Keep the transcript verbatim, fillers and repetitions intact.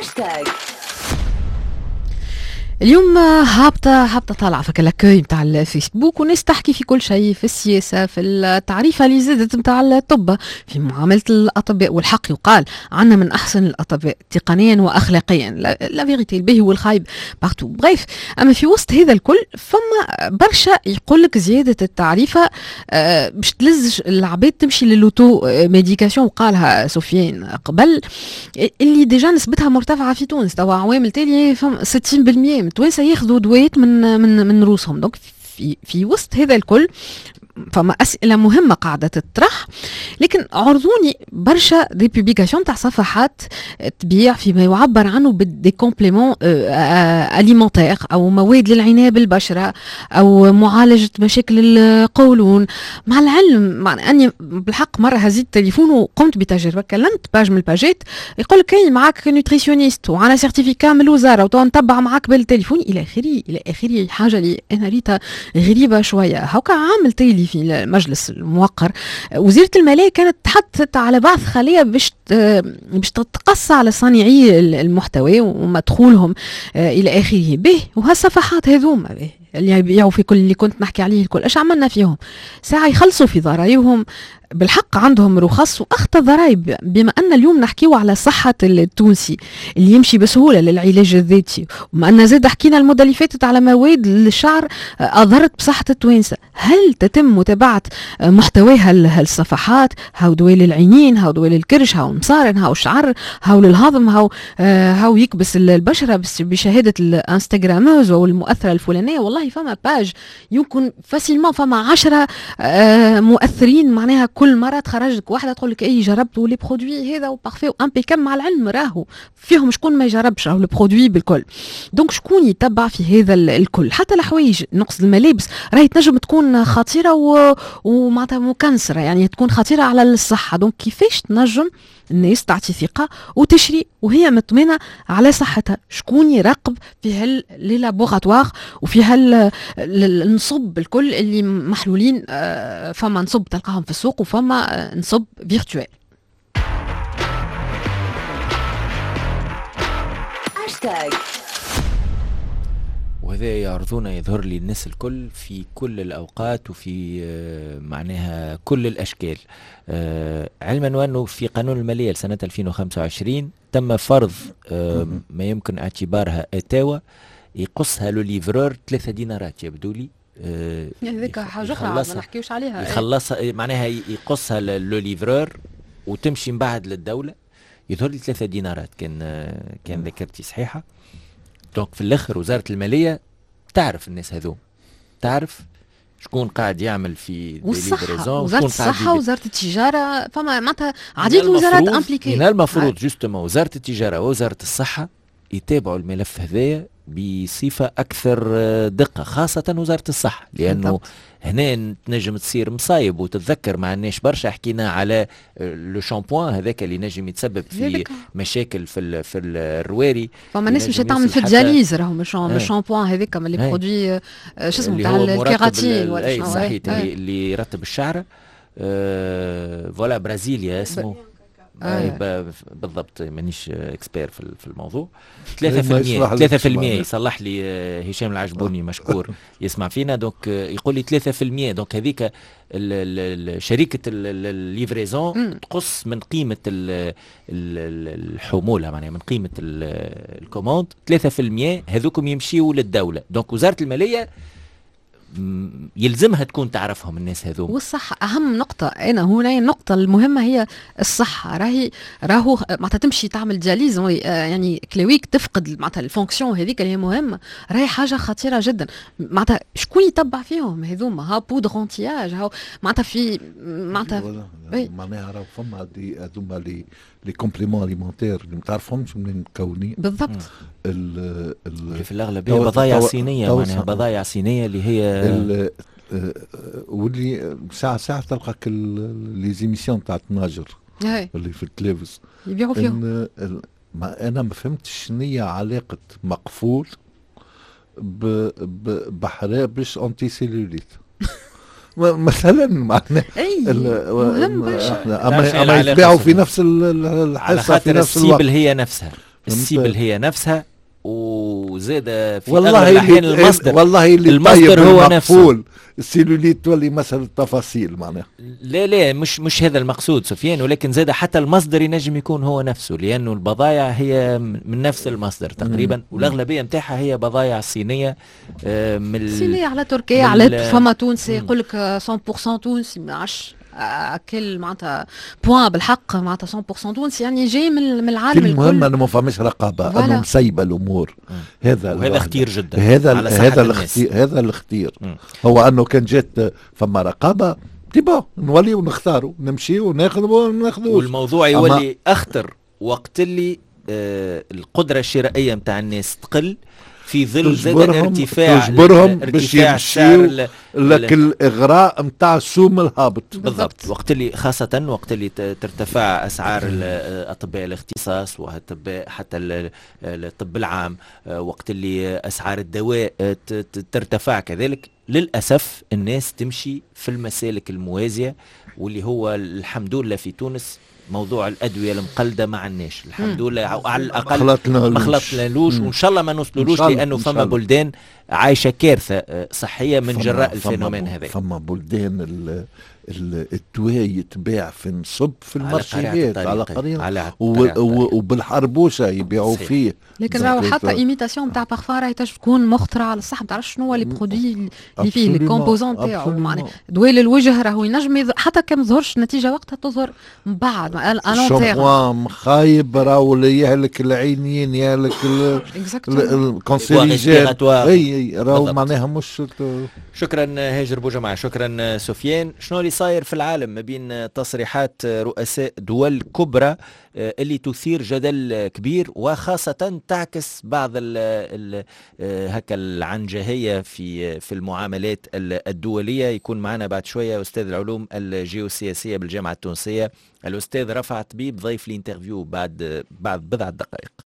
هاشتاج اليوم هابطة هابطة طالعة فك لاكوي نتاع الفيسبوك وناس تحكي في كل شيء، في السياسة، في التعريفة اللي زادت نتاع الطب، في معاملة الأطباء. والحق يقال عنا من أحسن الأطباء تقنيا وأخلاقيا، لا فيغيتي الباهي والخايب بارتو. بريف، أما في وسط هذا الكل فما برشا يقول لك زيادة التعريفة آه باش تلزج العباد تمشي للوتو ميديكاسيون، وقالها سفيان قبل اللي ديجا نسبتها مرتفعة في تونس. توا عوامل تالي فما ستين بالمئة التوانسه ياخذوا دويات من من من روسهم. دونك في في وسط هذا الكل فما اسئله مهمه قاعده تطرح، لكن عرضوني برشا دي بوبليكاسيون تاع صفحات تبيع فيما يعبر عنه بدي كومبليمون اليمونتير او مواد للعنايه بالبشره او معالجه مشاكل القولون. مع العلم مع اني بالحق مره هزيت التليفون وقمت بتجربه، كلمت باج من الباجات يقول لك كاين معاك نوتريسيونيست وعلى سيرتيفيكا من الوزاره وتو نتبع معاك بالتليفون الى اخره الى اخره. حاجه اللي انا ريتها غريبه شويه. هاكا عامل تيلي في المجلس الموقر وزيرة المالية كانت تحدثت على بعث خلية باش باش تتقصى على صانعي المحتوى ومدخولهم إلى آخره به. وهالصفحات هذوما به اللي يبيعوا في كل اللي كنت نحكي عليه الكل، ايش عملنا فيهم؟ ساعة يخلصوا في ضرائبهم، بالحق عندهم رخص واخطى ضرائب. بما ان اليوم نحكيو على صحة التونسي اللي يمشي بسهولة للعلاج الذاتي، وما ان زاد حكينا المدة اللي فاتت على مواد للشعر اضرت بصحة التوانسة، هل تتم متابعة محتوى هالصفحات؟ هاو دواء للعينين، هاو دواء للكرش، هاو مصارن، هاو شعر، هاو للهضم، هاو آه هاو يكبس البشرة بشهادة الانستغراموز او المؤثرة الفلانية. والله فما باج يمكن فاسيلمون فما عشرة آه مؤثرين، معناها كل مرة تخرج لك واحدة تقول لك اي جربت لي برودوي هذا وبارفي وامبيكام. مع العلم راهو فيهم شكون ما يجربش راهو البرودوي بالكل. دونك شكون يتبع في هذا الكل؟ حتى الحوايج نقصد الملابس راهي تنجم تكون خطيرة و... ومعناتها مكنسرة، يعني تكون خطيرة على الصحة. دونك كيفاش تنجم الناس تعطي ثقة وتشري وهي مطمئنة على صحتها؟ شكون يراقب في هاللابوغاتوار وفي هالنصب الكل اللي محلولين؟ فما نصب تلقاهم في السوق وفما نصب فيرتوال. هاشتاج وهذا يعرضون يظهر لي الناس الكل في كل الأوقات وفي معناها كل الأشكال. علما وأنه في قانون المالية لسنة ألفين وخمسة وعشرين تم فرض ما يمكن اعتبارها اتاوة يقصها لو ليفرور ثلاثة دينارات يبدو لي. هذيك حاجة أخرى ما نحكيوش عليها. يخلصها معناها يقصها لو ليفرور وتمشي من بعد للدولة. يظهر لي ثلاثة دينارات كان كان ذاكرتي صحيحة. دونك في الاخر وزارة المالية تعرف الناس هذو، تعرف شكون قاعد يعمل في والصحة، وزارة الصحة، وزارة التجارة، فما معناتها عديد وزارات امبليكي. من المفروض جوستومون وزارة التجارة ووزارة الصحة يتابعوا الملف هذايا بصفة أكثر دقة، خاصة وزارة الصحة، لأنه هنا تنجم تصير مصايب. وتتذكر مع الناس برشا حكينا على لو شامبوان هذاك اللي نجم يتسبب في هذيك مشاكل في في الرواري. فما ناس مش تعمل في الدياليز راهو مش الشامبوان هذاك اللي برودوي شو اسمه تاع الكيراتين ولا شنو صحيح اللي يرطب الشعر. أه فوالا برازيليا اسمه آه. بالضبط مانيش اكسبير في الموضوع. ثلاثة بالمئة ثلاثة بالمئة يصلح لي هشام العجبوني مشكور يسمع فينا. دونك يقول لي ثلاثة بالمئة. دونك هذيك شركة الليفريزون تقص من قيمة الحمولة، معناها من قيمة الكوموند ثلاثة بالمئة هذوكم يمشيوا للدولة. دونك وزارة المالية يلزمها تكون تعرفهم الناس هذو. والصحة أهم نقطة. أنا هنا النقطة المهمة هي الصحة. راهي راهو معناتها تمشي تعمل دياليز يعني كلويك تفقد معناتها الفونكسيون هذيك اللي هي مهمة. راهي حاجة خطيرة جدا. معناتها شكون يتبع فيهم هذوما؟ ها بودر انتياج هاو معناتها في معناتها معناها راهو فما دي هذوما لي لي كومبليمون اليمونتير اللي ما تعرفش منين مكونين بالضبط. اللي في الأغلب هي بضايع صينية، معناها بضايع صينية اللي هي واللي ساعة ساعة تلقاك لي زيميسيون تاع التناجر اللي في التلفز يبيعوا فيهم. ما أنا ما فهمتش شنية علاقة مقفول بحرابش أنتي سيلوليت مثلا معناه مهم اما اما يتباعوا في نفس الحصه في نفس الوقت. هي نفسها السيبل هي نفسها، وزاد في والله اغلب الاحيان المصدر والله اللي المصدر هو نفسه. السيلوليت تولي مثلا التفاصيل معناها. لا لا مش مش هذا المقصود سفيان، ولكن زاد حتى المصدر ينجم يكون هو نفسه، لانه البضائع هي من نفس المصدر تقريبا، والاغلبيه نتاعها هي بضائع صينيه. آه من الصينيه على تركيا على فما تونسي يقول لك مية بالمية تونسي، ما عادش كل معناتها بوان بالحق معناتها مية بالمية تونسي، يعني جاي من العالم الكل. المهم انه ما فماش رقابه، انه مسيبه الامور. هذا وهذا خطير جدا. هذا هذا الاختيار، هذا الاختيار هو انه كان جات فما رقابه تبا نولي ونختاروا نمشي وناخذ وناخذ، والموضوع يولي اخطر وقت اللي آه القدره الشرائيه نتاع الناس تقل في ظل زاد ارتفاع تجبرهم باش يمشيوا لك الاغراء نتاع السوم الهابط. بالضبط. وقت اللي خاصه وقت اللي ترتفع اسعار اطباء الاختصاص واطباء حتى الطب العام، وقت اللي اسعار الدواء ترتفع كذلك، للاسف الناس تمشي في المسالك الموازيه، واللي هو الحمد لله في تونس موضوع الادويه المقلده ما عندناش الحمد لله، او على الاقل ما خلطنالوش، وان شاء الله ما نوصلولوش، لانه فما بلدان عايشه كارثه صحيه من جراء الفينومين هذا. فما بلدان الدواء يتباع في نصب في المارشيات على قرية وبالحربوشه يبيعوا فيه. لكن راهو حتى ايميتاسيون نتاع بارفان راهي تكون مخترعه على الصح، ما تعرفش شنو هو لي برودوي اللي فيه لي كومبوزون تاعو، معناها دواء للوجه راهو ينجم حتى كان ما ظهرش النتيجه وقتها تظهر من بعد الشامبوان خايب راهو يهلك العينين يهلك الكونسيريجات، اي راهو معناها مش. شكرا هاجر بوجمعة، شكرا سفيان. شنو اللي صاير في العالم ما بين تصريحات رؤساء دول كبرى اللي تثير جدل كبير، وخاصة تعكس بعض ال ال هكا العنجهية في في المعاملات الدولية. يكون معنا بعد شوية أستاذ العلوم الجيوسياسية بالجامعة التونسية الأستاذ رفعت طبيب ضيف الانترفيو بعد بعد بضعة دقائق.